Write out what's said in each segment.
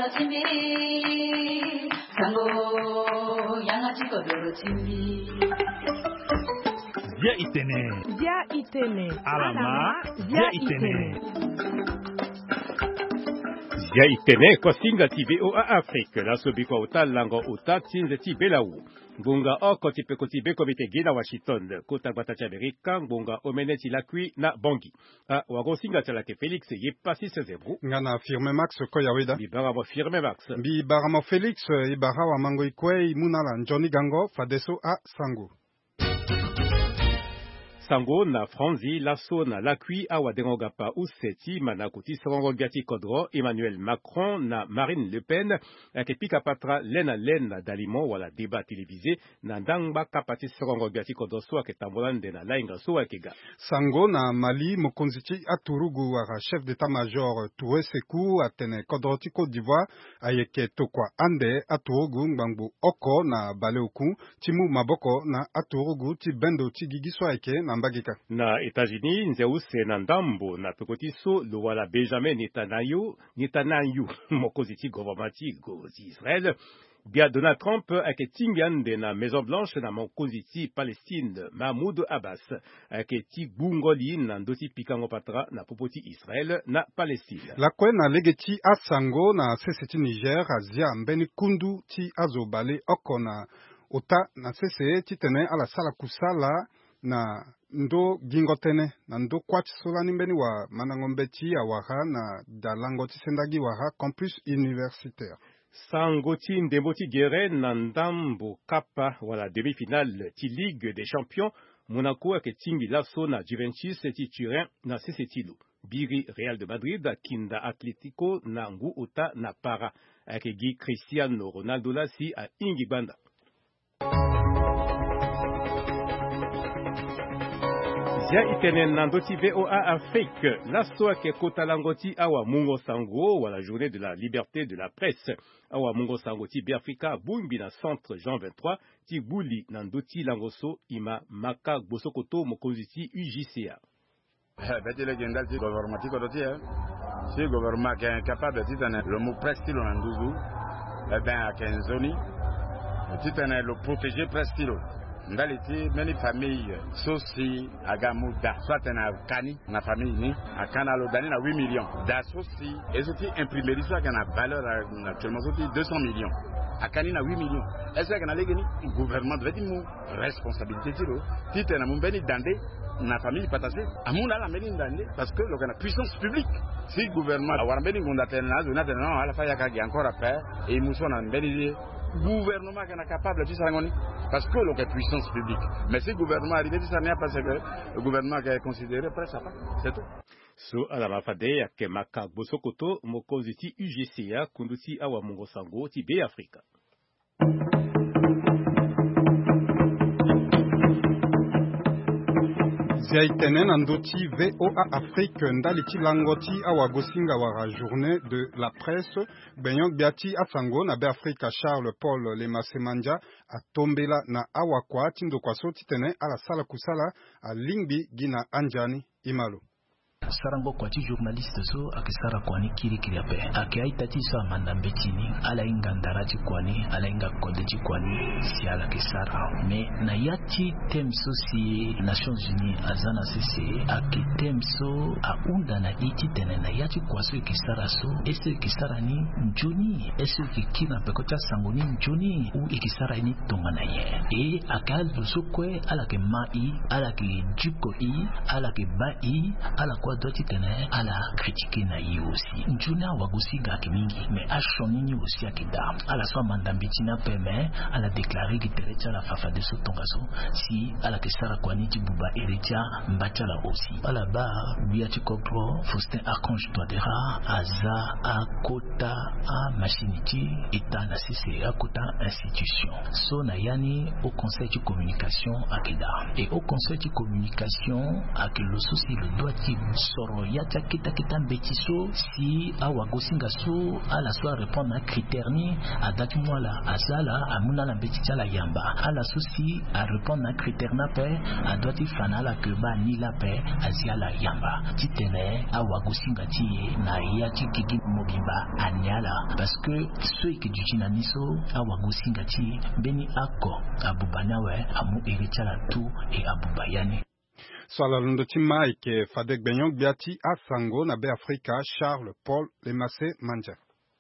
chimbi sango yanga chikodoro chimbi Via Itene Alama Via Itene Via Itene kwa singa VOA Afrique la sobiko utalango utatsinze tibelau Ngunga oko tipeko tibeko bitegina Washington kota batacha Amerika ngunga omeneti lakui na bongi wago singa tsalake Felix yepasi sezebu ngana firme Max koyawida bibara mo firme Max bibara mo Felix ibara wa mango ikwe munala Johnny Gango fadeso a Sango Sango na Franzi laso na lakui awa derogapa useti manakuti songo biati kodro Emmanuel Macron na Marine Le Pen akepika patra lena dalimo wala débat télévisé na ndangba kapati songo biati kodro so aketambolande na lainga so akega Sango na Mali mokonzichi aturugu wa chef d'état-major Touré Sekou atene kodroti Côte d'Ivoire ayeke tokwa ande aturugu ngbangu oko na baleuku timu maboko na aturugu ti bendo ti gigiso ayeke na mbagika. Na États-Unis nzeuse na ndambo na pekotiso lo wala Benjamin Netanyahu mokoziti gouvernementi gozi Israël bia Donald Trump aketingiande na Maison Blanche na mokoziti Palestine Mahmoud Abbas aketi bungoli na ndoti pikango patra na popoti Israël na Palestine. La kwe na legeti asango na seseti Niger azia mbeni kundu ti azobale oko na ota na sese ti tene ala sala kusala na ndo gingotene na ndo kwati sola nimbeni wa manangombeti ya waha na dalangoti sendagi waha campus universitaire. Sangoti ndemboti gere na ndambo kapa wala demi-finale ti Ligue des Champions Monaco aketingi laso na Juventus ti Turin na sesetilu. Biri Real de Madrid kinda Atletico na ngu uta na para akegi Cristiano Ronaldo lasi a ingi banda. Zia itenen nandoti VOA Afrique, laso ake kota langoti awa mungo sango wala journée de la liberté de la presse. Awa mungo sango ti Biafrika bumbi na centre Jean 23 ti buli nandoti langoso ima maka bosokoto mokonziti UJCA. Beti legenda ti gouvernement ti kodoti si gouvernement qui est incapable de tenir le mot presse ti lo nanduzu a kenzoni ti tenir le protéger presse ti lo ndaliti many famille sosi agamuda soit na kani na famille ni akana lo dani na 8 millions da sosi ezoti imprimerie soit na valeur actuellement soti 200 millions akani na 8 millions est-ce que na legeni gouvernement devait dire responsabilité tiro tite na mumbeni dande na famille patase amuna la meni dande parce que lokana puissance publique si gouvernement awarbeni ngondate na zona de non ala fa yakagi encore après et muso na mbeni gouvernement qui est capable de faire parce que l'on est puissance publique. Mais si le gouvernement arrive, ça n'est pas parce que le gouvernement qui est considéré presque ça, c'est tout. So ala mafade ke maka bosokoto mokoziti UJCA kunduti awa mungo sango ti be Afrika. Ziaitenen andoti VOA Afrique ndaliti langoti awa gosinga wara journée de la presse benyok biati asango na be Afrika Charles Paul Lemasemanja atombela na awa kwa tindo kwa soti tene ala sala kusala a lingbi gina anjani imalo. Sarango kwa ti journaliste so akisara kwani kiri ape ake aitati so amanda mbetini ala inga ndarati kwani ala inga kodeji kwani si ala kisara me na yati temso si Nations Unies azana sese ake temso aunda na iti tene na yati kwa so kisara so ese kisara ni njoni ese kikina pekota sangoni njoni u ikisara ni tongana ye e akal so kwe ala ke mai ala ke jiko i ala ke bai ala kwa doti tene ala critiquer na yi aussi njuna wagusi ga kimingi mais ashonini aussi akida ala so mandambiti na peme ala déclarer que terecha la fafa de sotongaso si ala kesara kwani tibuba erecha mbachala aussi ala ba biati kokro Faustin Archange Touadéra aza akota a machiniti eta na CC akota institution so na yani au conseil de communication akida et au conseil de communication akilo souci le doit soro ya kita mbetiso si awagosinga so ala so répondre na critère ni adati mwala asala amuna na mbeticha la yamba ala so si a répondre na critère na pe adoti fanala que ba ni la pe azia la yamba titene awagosinga ti na ya kiki mobimba anyala parce que ceux qui du niso awagosinga ti beni ako abubanawe amu irichala tu e abubayani. Swala lundo tima ike Fadek Benyong biati Asango na be Afrika Charles Paul Lemase Manja.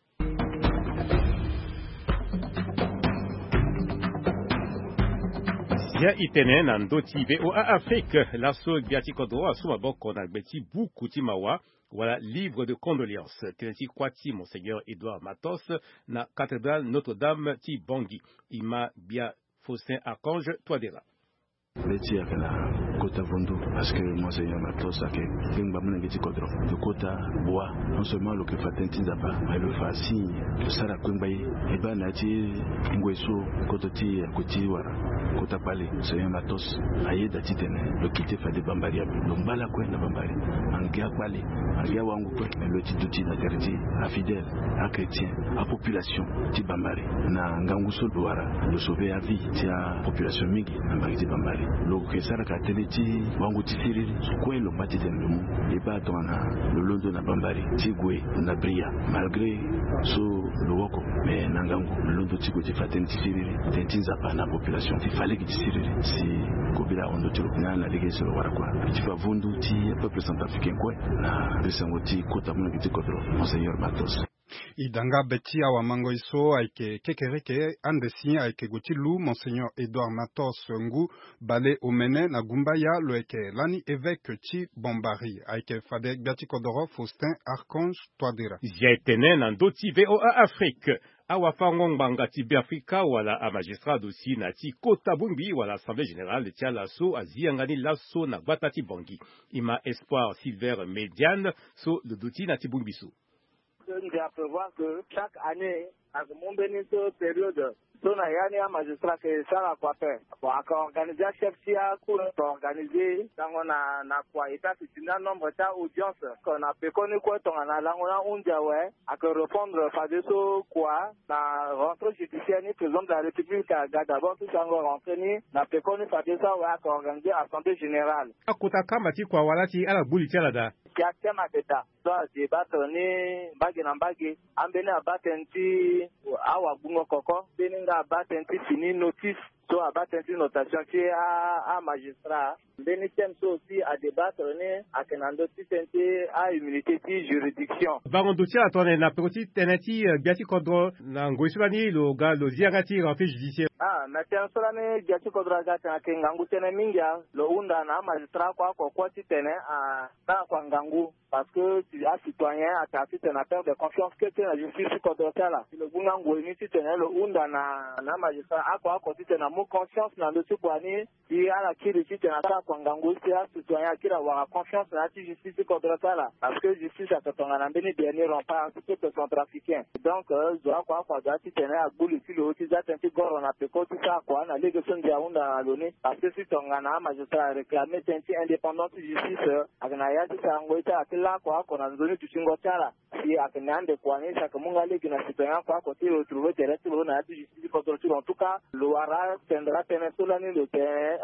Zia itene na ndoti VOA Afrique laso biati kodo asuma boko na gbeti buku timawa voilà livre de condoléances teneti kwati Monseigneur Edouard Matos na cathédrale Notre-Dame ti Bangui ima bia Faustin Archange Touadéra. Leti ya kana kota vondo parce que Monseigneur Matos a que king bamuna ngeti kodro de kota bois non seulement le que fatenti zapa mais le fa signe le sara kwembaye e bana ti ngweso kototi koti wara kota pale Monseigneur Matos aye dati tene le kite fa de bambari le mbala kwe na bambari angia pale angia wangu kwe le ti duti na terti a fidèle a chrétien a population ti bambari na nganguso wara le sauver à vie ti a population mingi na mbari bambari lo kesara ka teleti wangu tisiriri kwelo mati tenu e ba tona lo londo na bambari tigwe na bria malgré so lo woko mais nangangu lo londo tigwe ti faten tisiriri tentinza pa na population ti fallait que tisiriri si kobila ondo tropina na legese lo warakwa ti fa vundu ti peuple centrafricain quoi na resangoti kota mona ti kodro Monseigneur Matos Idanga beti awa mango iso aike kekereke andesi aike gotilu Monseigneur Edouard Matos ngu bale omene na gumbaya loeke lani évêque ti Bombari aike Fadek Biati Kodoro Faustin Archange Touadéra. Zietene na ndoti VOA Afrique awa fangong bangati Afrika wala a magistrat dosi na ti Kota Bumbi wala assemblée générale ti alaso aziangani laso na batati Bangui ima espoir Silver Médiane so le doti na ti Bumbiso. Nous devons prévoir que chaque année, à ce période, on a gagné un magistrat qui est ça la quoi faire. Pour organiser chef tia pour organiser dans on a quoi état c'est un nombre d'audience qu'on a pu connaître quoi on a là on a un diawé à que répondre fadeso quoi la rentrée judiciaire ni président de la République a d'abord tout ça on rentré ni na pu connaître fadeso ouais à organiser assemblée générale. Akota kama ti kwa walati ala buli tialada. Kia tema teta so débattre ni bagi na bagi ambene abatenti awa bungo koko beninga abatenti fini notice so abatenti notation qui a magistrat bénitem so aussi à débattre ni akenando tenti a immunité ti juridiction bango dossier atone na petit teneti Biati Kodro na ngoisulani lo ga lo ziagati rentrée judiciaire maintenant solane Biati Kodro ga ngangu tene mingia lo unda na magistrat kwa ti tene na kwa ngangu parce que tu as citoyen à ta petite na perte de confiance que tu as justice contre là le bungango ni tu tene lo unda na magistrat akwa ti tene mo confiance na le tubani ti ala kiri ti tene ta kwa ngangu ti a citoyen kira wa confiance na ti justice contre là parce que justice a tonga na beni dernier rempart tout que centrafricain donc zo akwa ti tene a bulu ti lo ti za tenti goro na peko ti sa kwa na legason dia unda na loni parce que si tonga na magistrat réclamer tenti indépendance justice agna ya ti sa ngoita la kwa kona nzoni tushingo tala si akenande kuanisha kamunga legi na citoyen kwa côté retrouver terrestre na tu justice contre tout en tout cas loara tendra penesola ni le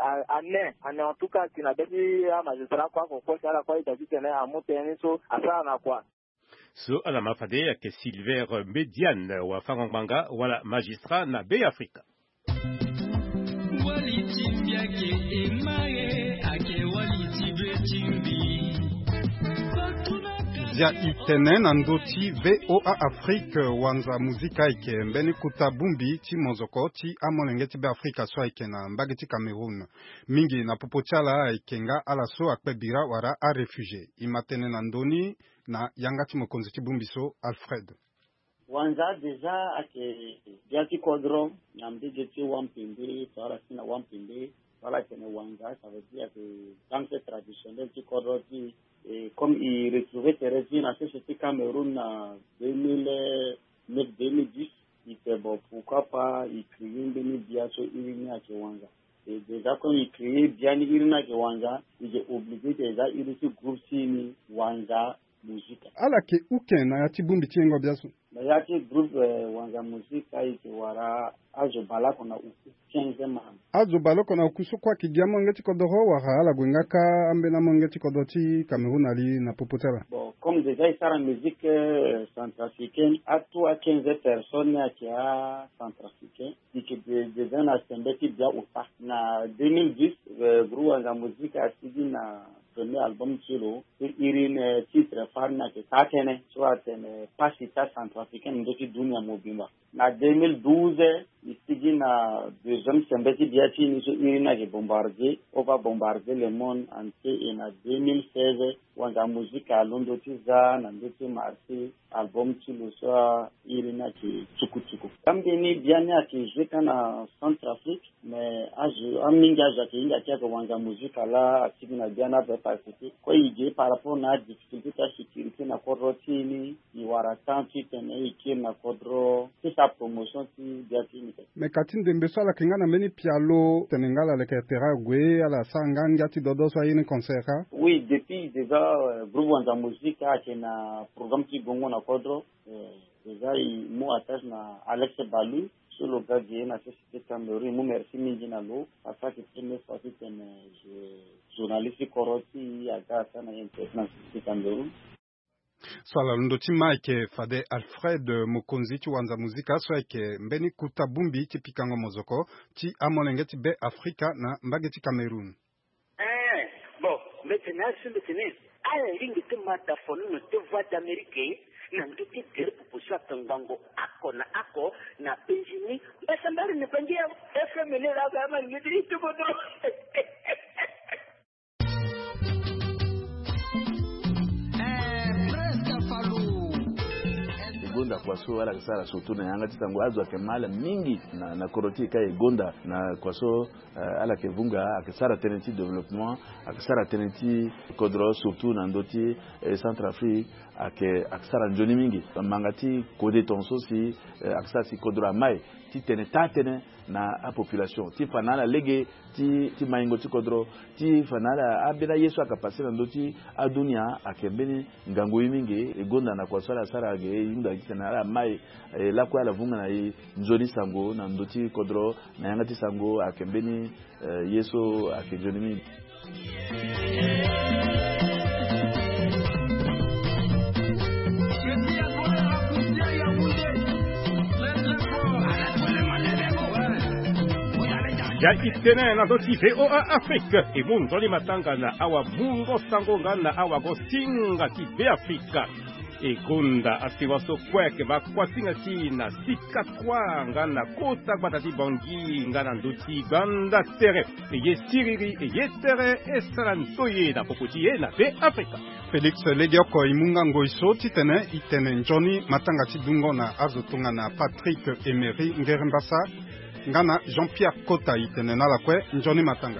année en tout cas qui n'a besi a magistrat kwa sala kwa itaji tene amuteni so asa na kwa so ala mafade ke Silver Médiane wa fanganga wala magistrat na Bay Africa waliti byake emaye ake waliti betimbi Zia itene na ndoti VOA Afrique wanza muzika ike mbeni kuta bumbi ti mozoko ti amolenge ti be Afrika so ike na mbagi ti Cameroun mingi na popochala ike nga ala so akpe bira wara a refugie imatene na ndoni na yanga ti mokonzi ti bumbi so Alfred wanza deja ake Biati Kodro na mbigi ti wampimbi wala sina wampimbi wala tene wanza ça veut dire que dans cette traditionnelle ti Kodro ti et comme il retrouvait Thérèse à société Cameroun en 2009-2010, il était bon, pourquoi pas, il criait une demi-dia sur Irina Kiwanga. Et déjà quand il crée bien irina ke wanja, il est obligé déjà il est groupe sini wanja musique. Ala ke uken na yati bumbi tiengo biasu. Na yati groupe wanja musique ike wara ajo bala kona 15 man. Ajo bala kona ukusu kwa kigiamo ngeti kodoro wara ala gwengaka ambe na ngeti kodoti Cameroun ali na popotela. Bon, comme déjà il sera musique centrafricaine, à toi 15 personnes qui a centrafricain, et que déjà na sembeti bien au pas. Na 2010, groupe wanja musique a suivi na premier album Chilo, et il titre farna ke tatene, soit pasita centrafricaine ndoti dunia mobimba. Na 2012, ici na deuxième sembeti biati ni so irina ke bombardier, on va bombarder le monde entier. Et na 2016, wanga musique à Londres tiza na ndoti marché album Chilo soit irina ke tsuku. Kambeni biani ake jeka na Centrafrique, mais a minga jake inga kia wanga musique ala ati na biana participer. Kwa ije par rapport na difficulté ta sécurité na kodrotini, iwara tanti tene iki na kodro, c'est sa promotion ti biati ni. Mais katin dembeso ala kingana meni pialo tenengala le ketera gwe ala sanganga ti dodo so yini concert. Oui, depuis déjà groupe wanga musique a na programme ti bongo na kodro, déjà mo attache na Alex Balou sur le gars de la société Cameroun. Mo merci mingi na lo, parce que première fois que journaliste koroti aga sana na société Cameroun. Swala ndoti Mike Fade Alfred Mokonzi ti wanza muzika so eke mbeni kuta bumbi ti pikango mozoko ti amolengeti be Afrika na mbageti Cameroun. Bon, maintenant ala lingi te mata fonu te voix d'Amérique na ndoti tere pupusa tangango ako na Benjamin basambari ne pangia FM ne la gama ngidiri tu bodo. Gonda kwaso ala kasara sotuna yanga titango azwa kemala mingi na koroti kai gonda na kwaso ala kevunga akasara tenenti développement akasara tenenti kodro surtout na ndoti Centrafrique akasara njoni mingi mangati kode tonso si akasara si kodro mai ti tene na a population ti fanala lege ti maingo ti kodro ti fanala abela yesu akapase na ndoti adunia akembeni ngango mingi egonda na kwaso ala sara ge yunda na mai la kwa la vunga na njoni sango na ndoti kodro na yanga ti sango akembeni yesu akenjoni mingi. Ya itene na doti VOA Afrique e mungo li matanga na awa mungo sango ngana awa go singa ki be Afrika e gonda asiwaso kweke ba kwasinga ti na sika kwa ngana kota batati bangi ngana ndoti ganda tere e ye siriri e ye tere e sarantoye na popoti e na be Afrika. Felix Legioko imunga ngoiso titene itene njoni matanga ti dungo na azotunga na Patrick Emery Ngerembasa ngana Jean-Pierre Kota itene nala kwe njoni matanga.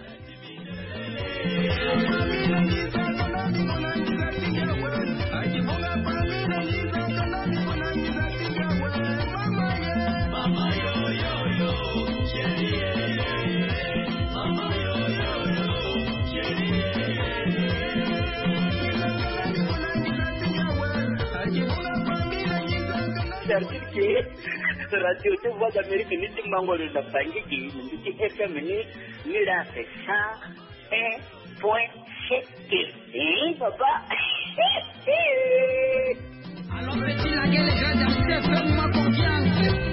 Radio tu voix d'Amérique ni ti mango le da bangi ni ti FM ni la ça 1.7 papa. Alors petit la gueule les gars fais-moi confiance.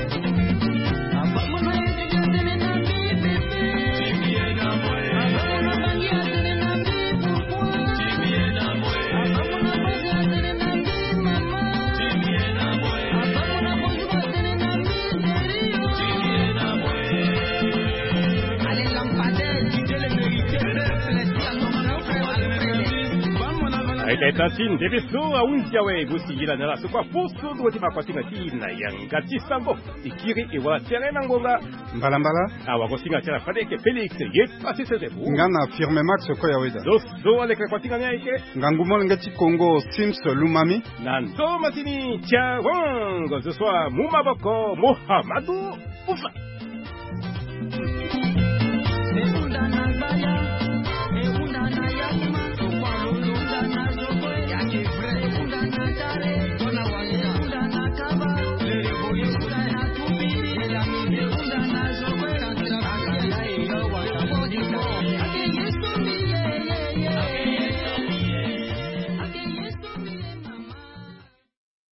Tatin debeso a unjawe gusigila nala sokwa poso do ti makwasinga tina yanga tisango ikiri e wala terena ngonga mbala awa gosinga tera fadeke Felix ye pasi sese bu ngana firme max ko ya weda do ale kwa kwasinga nyaike ngangumol ngati Congo Sims Lumami nan do matini cha wango ce soir Mumaboko Mohamedou Ufa.